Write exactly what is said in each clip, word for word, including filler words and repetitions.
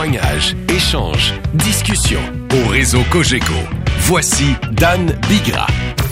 Témoignages, échanges, discussions au réseau Cogeco. Voici Dan Bigra.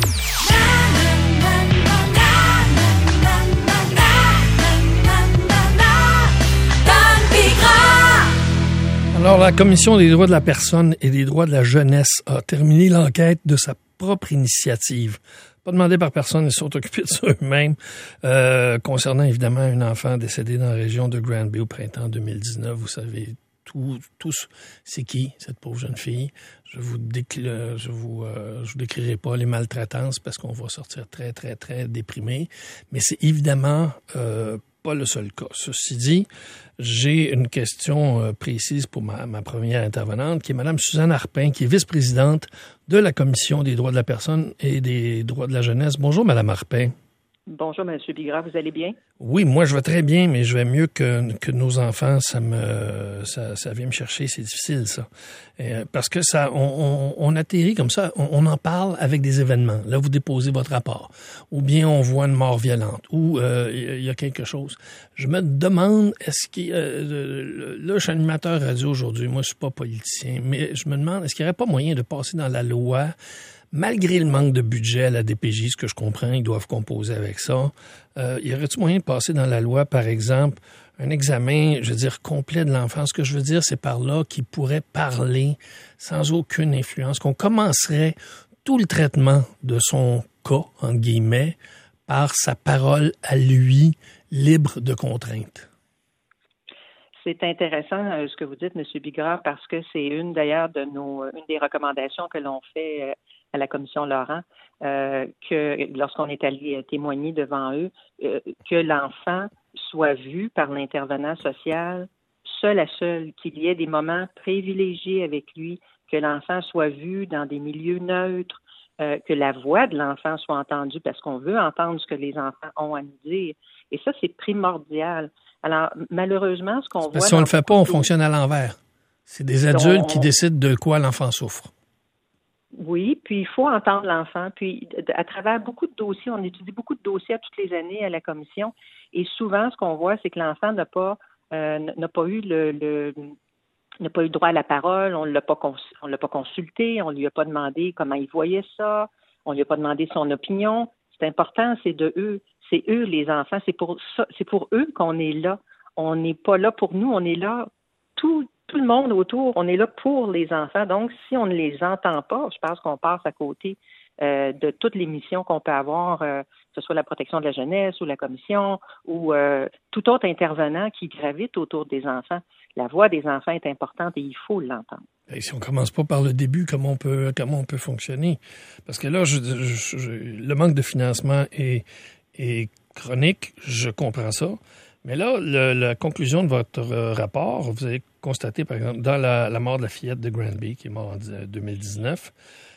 Alors, la Commission des droits de la personne et des droits de la jeunesse a terminé l'enquête de sa propre initiative. Pas demandé par personne, ils sont occupés de ça eux-mêmes, euh, concernant évidemment un enfant décédé dans la région de Granby au printemps deux mille dix-neuf. Vous savez tout, tous c'est qui, cette pauvre jeune fille. Je vous décl- je vous, euh, je vous décrirai pas les maltraitances parce qu'on va sortir très, très, très déprimé. Mais c'est évidemment euh, pas le seul cas. Ceci dit, j'ai une question euh, précise pour ma, ma première intervenante, qui est Mme Suzanne Harpin, qui est vice-présidente de la Commission des droits de la personne et des droits de la jeunesse. Bonjour, Mme Harpin. Bonjour, M. Bigra, vous allez bien? Oui, moi, je vais très bien, mais je vais mieux que, que nos enfants. Ça me, ça, ça vient me chercher. C'est difficile, ça. Euh, parce que ça, on, on, on atterrit comme ça, on, on en parle avec des événements. Là, vous déposez votre rapport. Ou bien on voit une mort violente. Ou euh, il y a quelque chose. Je me demande, est-ce qu'il euh, là, je suis animateur radio aujourd'hui. Moi, je suis pas politicien. Mais je me demande, est-ce qu'il n'y aurait pas moyen de passer dans la loi, malgré le manque de budget à la D P J, ce que je comprends, ils doivent composer avec ça. Euh, y aurait-il moyen de passer dans la loi, par exemple, un examen, je veux dire, complet de l'enfant? Ce que je veux dire, c'est par là qu'il pourrait parler sans aucune influence, qu'on commencerait tout le traitement de son cas, entre guillemets, par sa parole à lui, libre de contrainte. C'est intéressant euh, ce que vous dites, M. Bigra, parce que c'est une d'ailleurs de nos, une des recommandations que l'on fait euh, à la Commission Laurent, euh, que lorsqu'on est allé témoigner devant eux, euh, que l'enfant soit vu par l'intervenant social seul à seul, qu'il y ait des moments privilégiés avec lui, que l'enfant soit vu dans des milieux neutres, euh, que la voix de l'enfant soit entendue, parce qu'on veut entendre ce que les enfants ont à nous dire. Et ça, c'est primordial. Alors, malheureusement, ce qu'on voit... Si on ne le fait pas, on fonctionne à l'envers. C'est des adultes on... qui décident de quoi l'enfant souffre. Oui, puis il faut entendre l'enfant. Puis, à travers beaucoup de dossiers, on étudie beaucoup de dossiers à toutes les années à la commission. Et souvent, ce qu'on voit, c'est que l'enfant n'a pas euh, n'a pas eu le, le n'a pas eu droit à la parole. On l'a pas cons- on l'a pas consulté. On lui a pas demandé comment il voyait ça. On lui a pas demandé son opinion. C'est important. C'est de eux. C'est eux les enfants. C'est pour ça. C'est pour eux qu'on est là. On n'est pas là pour nous. On est là tout. Tout le monde autour, on est là pour les enfants. Donc, si on ne les entend pas, je pense qu'on passe à côté euh, de toutes les missions qu'on peut avoir, euh, que ce soit la protection de la jeunesse ou la commission ou euh, tout autre intervenant qui gravite autour des enfants. La voix des enfants est importante et il faut l'entendre. Et si on commence pas par le début, comment on peut comment on peut fonctionner? Parce que là, je, je, je, le manque de financement est, est chronique, je comprends ça. Mais là, le, la conclusion de votre rapport, vous avez constaté, par exemple, dans la, la mort de la fillette de Granby, qui est morte en deux mille dix-neuf,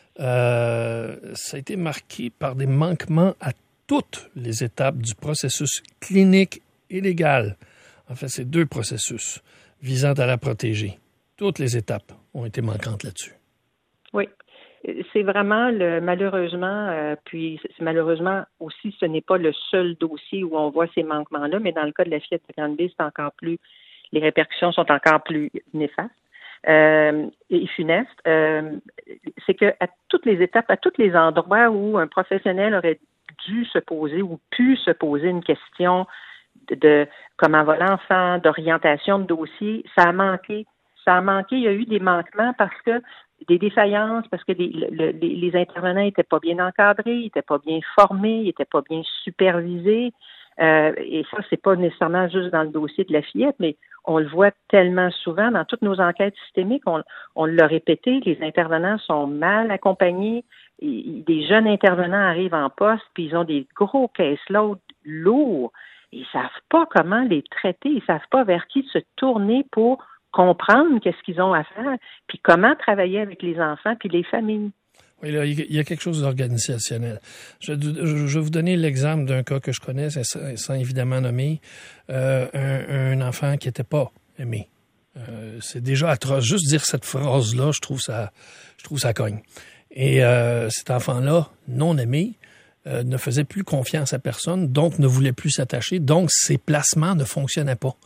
euh, ça a été marqué par des manquements à toutes les étapes du processus clinique et légal. En fait, c'est deux processus visant à la protéger. Toutes les étapes ont été manquantes là-dessus. Oui. C'est vraiment, le, malheureusement, euh, puis c'est, malheureusement aussi, ce n'est pas le seul dossier où on voit ces manquements-là, mais dans le cas de la fillette de Granby, c'est encore plus, les répercussions sont encore plus néfastes euh, et funestes. Euh, c'est que à toutes les étapes, à tous les endroits où un professionnel aurait dû se poser ou pu se poser une question de, de comment va l'enfant, d'orientation de dossier, ça a manqué. Ça a manqué. Il y a eu des manquements parce que des défaillances, parce que les, le, les, les intervenants n'étaient pas bien encadrés, ils n'étaient pas bien formés, ils n'étaient pas bien supervisés. Euh, et ça, c'est pas nécessairement juste dans le dossier de la fillette, mais on le voit tellement souvent dans toutes nos enquêtes systémiques, on, on l'a répété, les intervenants sont mal accompagnés, et, des jeunes intervenants arrivent en poste, puis ils ont des gros caseloads lourds, ils savent pas comment les traiter, ils savent pas vers qui se tourner pour comprendre qu'est-ce qu'ils ont à faire, puis comment travailler avec les enfants puis les familles. Oui, là, il y a quelque chose d'organisationnel. Je, je, je vais vous donner l'exemple d'un cas que je connais, sans, sans évidemment nommer, euh, un, un enfant qui n'était pas aimé. Euh, c'est déjà atroce. Juste dire cette phrase-là, je trouve ça, je trouve ça cogne. Et euh, cet enfant-là, non aimé, euh, ne faisait plus confiance à personne, donc ne voulait plus s'attacher, donc ses placements ne fonctionnaient pas.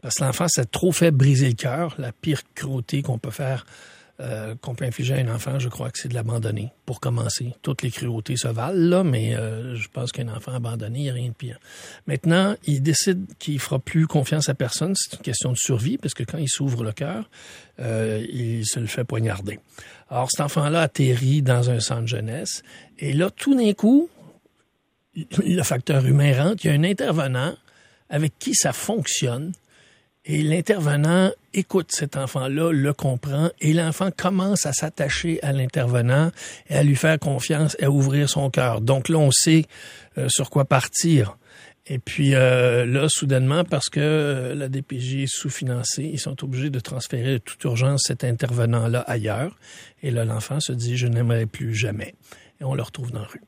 Parce que l'enfant s'est trop fait briser le cœur. La pire cruauté qu'on peut faire, euh, qu'on peut infliger à un enfant, je crois que c'est de l'abandonner, pour commencer. Toutes les cruautés se valent, là, mais euh, je pense qu'un enfant abandonné, il n'y a rien de pire. Maintenant, il décide qu'il ne fera plus confiance à personne. C'est une question de survie, parce que quand il s'ouvre le cœur, euh, il se le fait poignarder. Alors, cet enfant-là atterrit dans un centre jeunesse, et là, tout d'un coup, le facteur humain rentre, il y a un intervenant avec qui ça fonctionne, et l'intervenant écoute cet enfant-là, le comprend, et l'enfant commence à s'attacher à l'intervenant et à lui faire confiance et à ouvrir son cœur. Donc là, on sait euh, sur quoi partir. Et puis euh, là, soudainement, parce que euh, la D P J est sous-financée, ils sont obligés de transférer de toute urgence cet intervenant-là ailleurs. Et là, l'enfant se dit « je n'aimerais plus jamais ». Et on le retrouve dans la rue.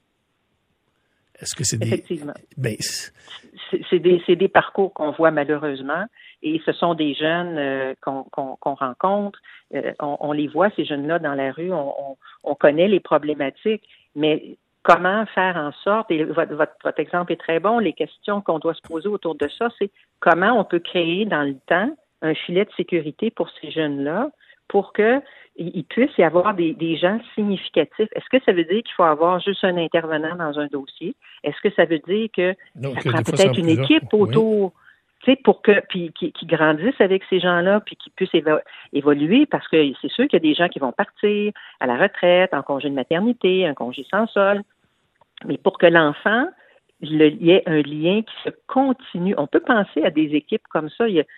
Est-ce que c'est des... Effectivement. Ben, c'est, c'est, des, c'est des parcours qu'on voit malheureusement et ce sont des jeunes euh, qu'on, qu'on, qu'on rencontre. Euh, on, on les voit, ces jeunes-là, dans la rue. On, on, on connaît les problématiques, mais comment faire en sorte, et votre, votre, votre exemple est très bon, les questions qu'on doit se poser autour de ça, c'est comment on peut créer dans le temps un filet de sécurité pour ces jeunes-là pour que il puisse y avoir des, des gens significatifs. Est-ce que ça veut dire qu'il faut avoir juste un intervenant dans un dossier? Est-ce que ça veut dire que donc, ça prend peut-être une équipe autour, oui. tu sais, pour que, puis qui, qui grandissent avec ces gens-là, puis qui puissent évo- évoluer, parce que c'est sûr qu'il y a des gens qui vont partir à la retraite, en congé de maternité, un congé sans solde, mais pour que l'enfant, il y ait un lien qui se continue. On peut penser à des équipes comme ça. Il y a,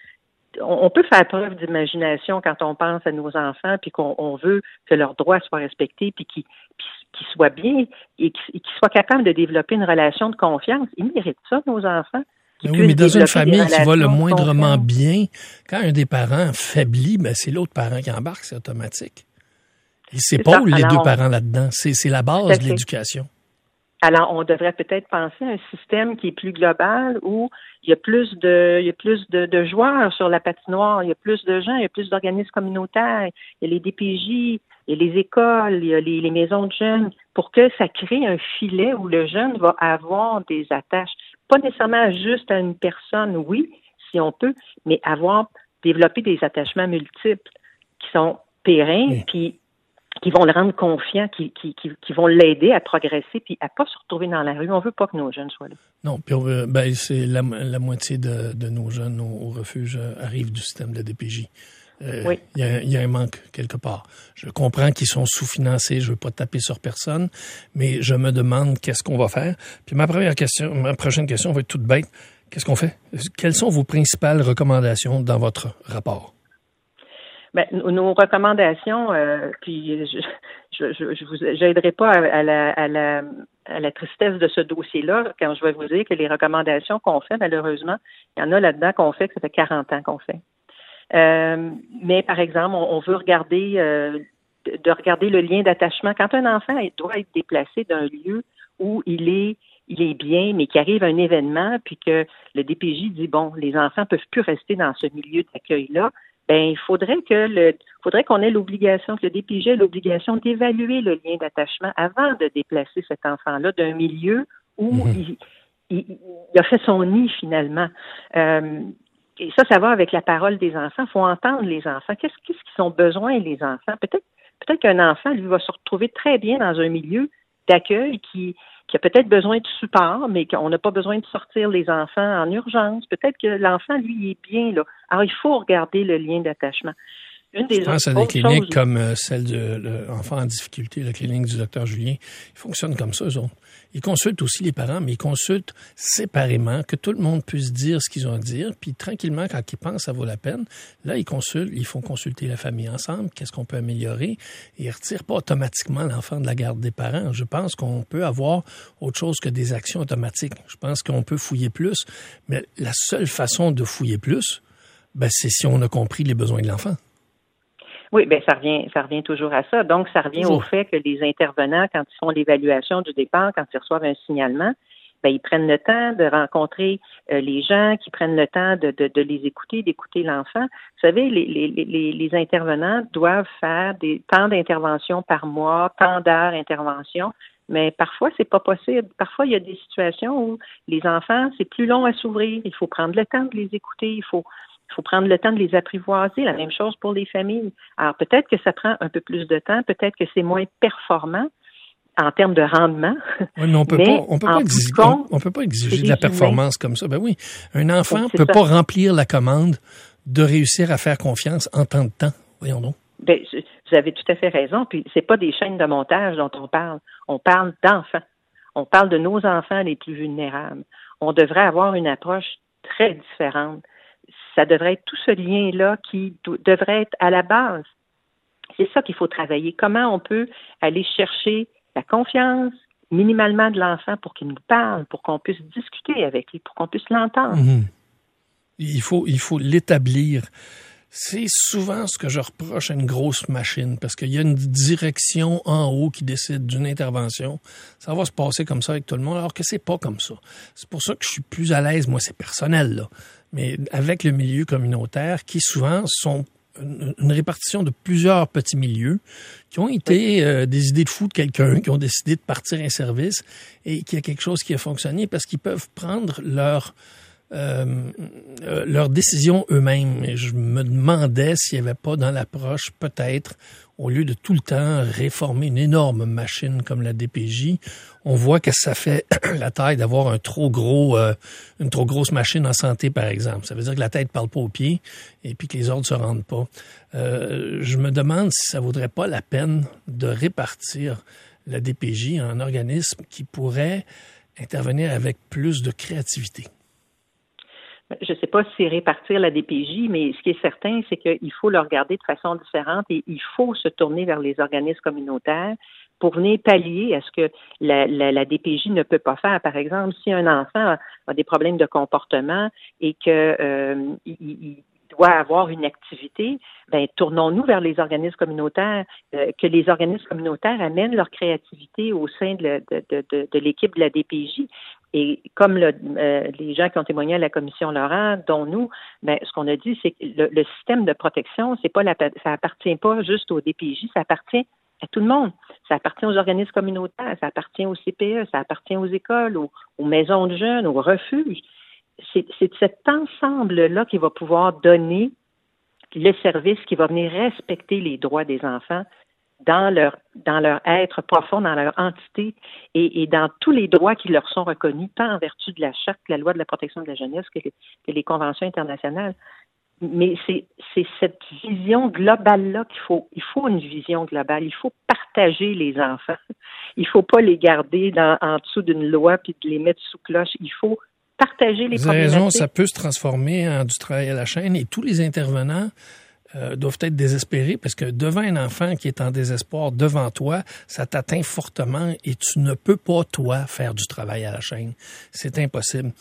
on peut faire preuve d'imagination quand on pense à nos enfants puis qu'on on veut que leurs droits soient respectés puis qu'ils, qu'ils soient bien et qu'ils, qu'ils soient capables de développer une relation de confiance. Ils méritent ça, nos enfants. Oui, mais dans une famille qui va le moindrement bien, quand un des parents faiblit, ben c'est l'autre parent qui embarque, c'est automatique. Ils s'épaulent les deux parents là-dedans. C'est, c'est la base de l'éducation. Alors, on devrait peut-être penser à un système qui est plus global où il y a plus de, il y a plus de, de joueurs sur la patinoire, il y a plus de gens, il y a plus d'organismes communautaires, il y a les D P J, il y a les écoles, il y a les, les maisons de jeunes, pour que ça crée un filet où le jeune va avoir des attaches. Pas nécessairement juste à une personne, oui, si on peut, mais avoir, développer des attachements multiples qui sont pérennes, oui. Puis qui vont le rendre confiant, qui, qui, qui, qui vont l'aider à progresser puis à pas se retrouver dans la rue. On veut pas que nos jeunes soient là. Non, puis on veut, ben c'est la, la moitié de, de nos jeunes au, au refuge arrivent du système de la D P J. Euh, oui. Il y a, il y a un manque quelque part. Je comprends qu'ils sont sous-financés, je veux pas taper sur personne, mais je me demande qu'est-ce qu'on va faire. Puis ma première question, ma prochaine question va être toute bête. Qu'est-ce qu'on fait? Quelles sont vos principales recommandations dans votre rapport? Ben, nos recommandations, euh, puis je, je, je, je vous j'aiderai pas à, à, la, à, la, à la tristesse de ce dossier-là quand je vais vous dire que les recommandations qu'on fait, malheureusement, il y en a là-dedans qu'on fait que ça fait quarante ans qu'on fait. Euh, mais par exemple, on, on veut regarder euh, de, de regarder le lien d'attachement. Quand un enfant doit être déplacé d'un lieu où il est il est bien, mais qu'il arrive un événement, puis que le D P J dit bon, les enfants peuvent plus rester dans ce milieu d'accueil-là. Ben, il faudrait que le, faudrait qu'on ait l'obligation, que le D P J ait l'obligation d'évaluer le lien d'attachement avant de déplacer cet enfant-là d'un milieu où mmh. il, il, il a fait son nid finalement. Euh, et ça, ça va avec la parole des enfants. Il faut entendre les enfants. Qu'est-ce, qu'est-ce qu'ils ont besoin, les enfants? Peut-être, peut-être qu'un enfant, lui, va se retrouver très bien dans un milieu d'accueil qui, qui a peut-être besoin de support, mais qu'on n'a pas besoin de sortir les enfants en urgence. Peut-être que l'enfant, lui, il est bien là. Alors, il faut regarder le lien d'attachement. Une des Je pense à des cliniques choses... comme celle de l'enfant en difficulté, la clinique du docteur Julien. Ils fonctionnent comme ça, eux autres. Ils consultent aussi les parents, mais ils consultent séparément, que tout le monde puisse dire ce qu'ils ont à dire, puis tranquillement, quand ils pensent que ça vaut la peine, là, ils consultent, ils font consulter la famille ensemble, qu'est-ce qu'on peut améliorer, et ils ne retirent pas automatiquement l'enfant de la garde des parents. Je pense qu'on peut avoir autre chose que des actions automatiques. Je pense qu'on peut fouiller plus, mais la seule façon de fouiller plus, ben, c'est si on a compris les besoins de l'enfant. Oui, bien, ça revient, ça revient toujours à ça. Donc, ça revient toujours au fait que les intervenants, quand ils font l'évaluation du départ, quand ils reçoivent un signalement, bien, ils prennent le temps de rencontrer euh, les gens, qui prennent le temps de, de, de les écouter, d'écouter l'enfant. Vous savez, les, les, les, les intervenants doivent faire des temps d'intervention par mois, tant d'heures d'intervention, Mais parfois, c'est pas possible. Parfois, il y a des situations où les enfants, c'est plus long à s'ouvrir. Il faut prendre le temps de les écouter. Il faut, il faut prendre le temps de les apprivoiser. La même chose pour les familles. Alors, peut-être que ça prend un peu plus de temps. Peut-être que c'est moins performant en termes de rendement. Oui, mais on peut mais pas, on peut pas exiger, compte, on, on peut pas exiger de la performance humains. Comme ça. Ben oui, un enfant c'est peut ça. pas remplir la commande de réussir à faire confiance en temps de temps. Voyons donc. Ben, vous avez tout à fait raison. Puis c'est pas des chaînes de montage dont on parle. On parle d'enfants. On parle de nos enfants les plus vulnérables. On devrait avoir une approche très différente. Ça devrait être tout ce lien-là qui do- devrait être à la base. C'est ça qu'il faut travailler. Comment on peut aller chercher la confiance minimalement de l'enfant pour qu'il nous parle, pour qu'on puisse discuter avec lui, pour qu'on puisse l'entendre. Mm-hmm. Il faut, il faut l'établir. C'est souvent ce que je reproche à une grosse machine, parce qu'il y a une direction en haut qui décide d'une intervention. Ça va se passer comme ça avec tout le monde, alors que c'est pas comme ça. C'est pour ça que je suis plus à l'aise, moi c'est personnel, là, mais avec le milieu communautaire, qui souvent sont une, une répartition de plusieurs petits milieux, qui ont été euh, des idées de fou de quelqu'un, qui ont décidé de partir un service, et qu'il y a quelque chose qui a fonctionné, parce qu'ils peuvent prendre leur... Euh, euh, leurs décisions eux-mêmes. Et je me demandais s'il n'y avait pas dans l'approche, peut-être, au lieu de tout le temps réformer une énorme machine comme la D P J, on voit que ça fait la taille d'avoir un trop gros, euh, une trop grosse machine en santé, par exemple. Ça veut dire que la tête ne parle pas aux pieds et puis que les ordres ne se rendent pas. Euh, je me demande si ça ne vaudrait pas la peine de répartir la D P J en organisme qui pourrait intervenir avec plus de créativité. Je ne sais pas si c'est répartir la D P J, mais ce qui est certain, c'est qu'il faut le regarder de façon différente et il faut se tourner vers les organismes communautaires pour venir pallier à ce que la, la, la D P J ne peut pas faire. Par exemple, si un enfant a des problèmes de comportement et que euh, il, il doit avoir une activité, ben tournons-nous vers les organismes communautaires, euh, que les organismes communautaires amènent leur créativité au sein de, de, de, de, de l'équipe de la D P J. Et comme le, euh, les gens qui ont témoigné à la commission Laurent, dont nous, ben, ce qu'on a dit, c'est que le, le système de protection, c'est pas la, ça appartient pas juste au D P J, ça appartient à tout le monde. Ça appartient aux organismes communautaires, ça appartient au C P E, ça appartient aux écoles, aux, aux maisons de jeunes, aux refuges. C'est, c'est cet ensemble-là qui va pouvoir donner le service qui va venir respecter les droits des enfants dans leur dans leur être profond, dans leur entité et, et dans tous les droits qui leur sont reconnus, tant en vertu de la Charte, la Loi de la protection de la jeunesse que les, que les conventions internationales. Mais c'est, c'est cette vision globale-là qu'il faut. Il faut une vision globale. Il faut partager les enfants. Il ne faut pas les garder dans, en dessous d'une loi puis de les mettre sous cloche. Il faut partager les problématiques. Vous avez raison, ça peut se transformer en du travail à la chaîne et tous les intervenants Euh, doivent être désespérés parce que devant un enfant qui est en désespoir devant toi, ça t'atteint fortement et tu ne peux pas, toi, faire du travail à la chaîne. C'est impossible.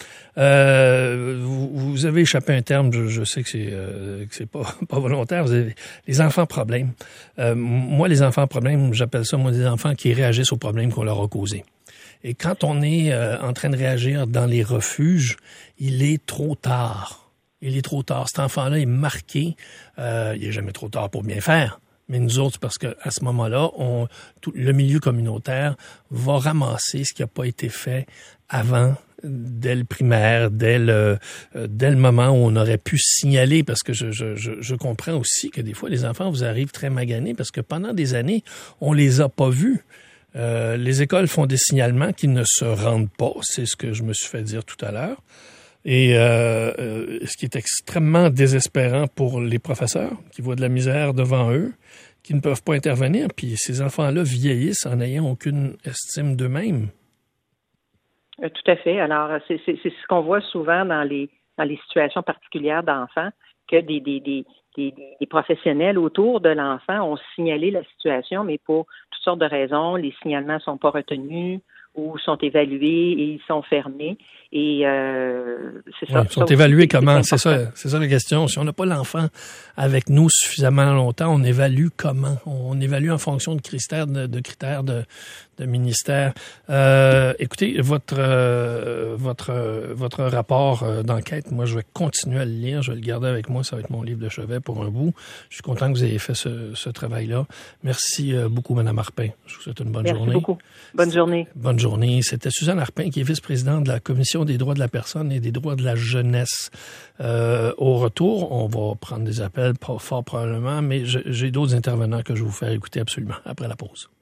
Euh, vous, vous avez échappé un terme, je, je sais que c'est, euh, que c'est pas, pas volontaire, vous avez les enfants problèmes. Euh, moi, les enfants problèmes, j'appelle ça, moi, des enfants qui réagissent aux problèmes qu'on leur a causés. Et quand on est euh, en train de réagir dans les refuges, il est trop tard. Il est trop tard. Cet enfant-là est marqué. Euh, il n'est jamais trop tard pour bien faire. Mais nous autres, parce qu'à ce moment-là, on, tout, le milieu communautaire va ramasser ce qui n'a pas été fait avant, dès le primaire, dès le, euh, dès le moment où on aurait pu signaler. Parce que je, je, je, je comprends aussi que des fois, les enfants vous arrivent très maganés parce que pendant des années, on les a pas vus. Euh, les écoles font des signalements qui ne se rendent pas. C'est ce que je me suis fait dire tout à l'heure. Et euh, euh, ce qui est extrêmement désespérant pour les professeurs qui voient de la misère devant eux, qui ne peuvent pas intervenir, puis ces enfants-là vieillissent en n'ayant aucune estime d'eux-mêmes. Tout à fait. Alors, c'est, c'est, c'est ce qu'on voit souvent dans les dans les situations particulières d'enfants, que des, des, des, des, des professionnels autour de l'enfant ont signalé la situation, mais pour toutes sortes de raisons, les signalements ne sont pas retenus ou sont évalués et ils sont fermés. Et euh, c'est ça. Ouais, ils sont ça évalués aussi, comment? C'est, c'est ça, c'est ça la question. Si on n'a pas l'enfant avec nous suffisamment longtemps, on évalue comment? On évalue en fonction de critères de, de critères de, de ministères. Euh, écoutez, votre euh, votre votre rapport euh, d'enquête, moi, je vais continuer à le lire. Je vais le garder avec moi. Ça va être mon livre de chevet pour un bout. Je suis content que vous ayez fait ce, ce travail-là. Merci euh, beaucoup, Mme Harpin. Je vous souhaite une bonne Merci journée. Merci beaucoup. Bonne journée. Bonne journée. C'était Suzanne Harpin, qui est vice-présidente de la Commission des droits de la personne et des droits de la jeunesse. Euh, au retour, on va prendre des appels, pas fort probablement, mais j'ai d'autres intervenants que je vais vous faire écouter absolument après la pause.